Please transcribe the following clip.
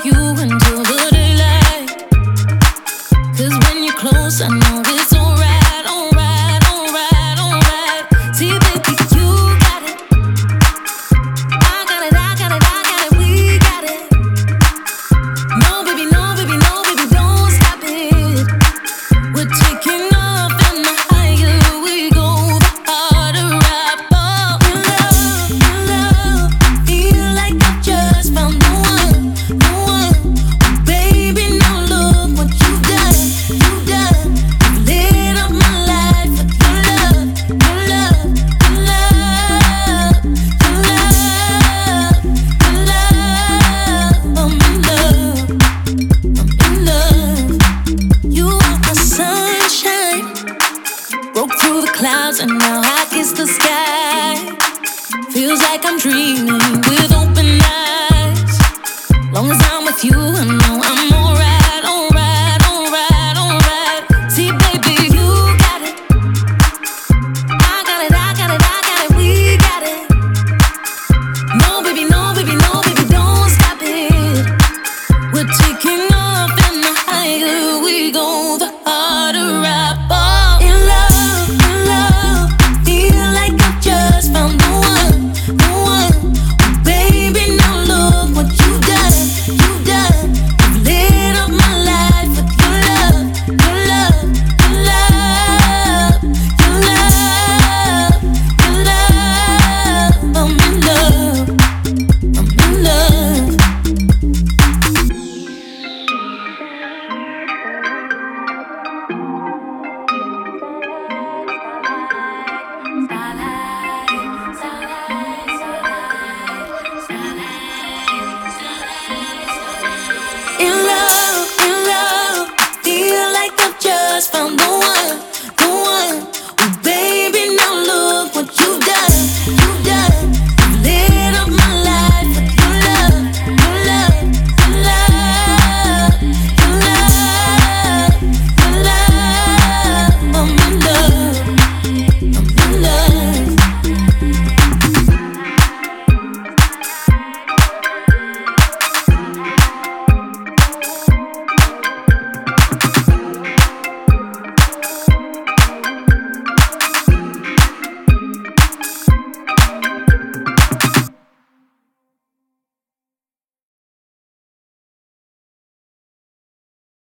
you until the daylight. 'Cause when you're close, I know it's alright, alright, alright, alright. See, baby, you got it. I got it, I got it, I got it, we got it. No, baby, no, baby, no, baby, don't stop it. We're taking off and the higher we go, the harder I fall. In love, feel like I just found the one, the one. Baby, now look what you've done, you've done. You've lit up my life with your love, your love, your love, your love, your love. I'm in love, I'm in love. You are my sunshine, broke through the clouds and now I kiss the sky. Feels like I'm dreaming with open eyes. Long as I'm with you, I know I'm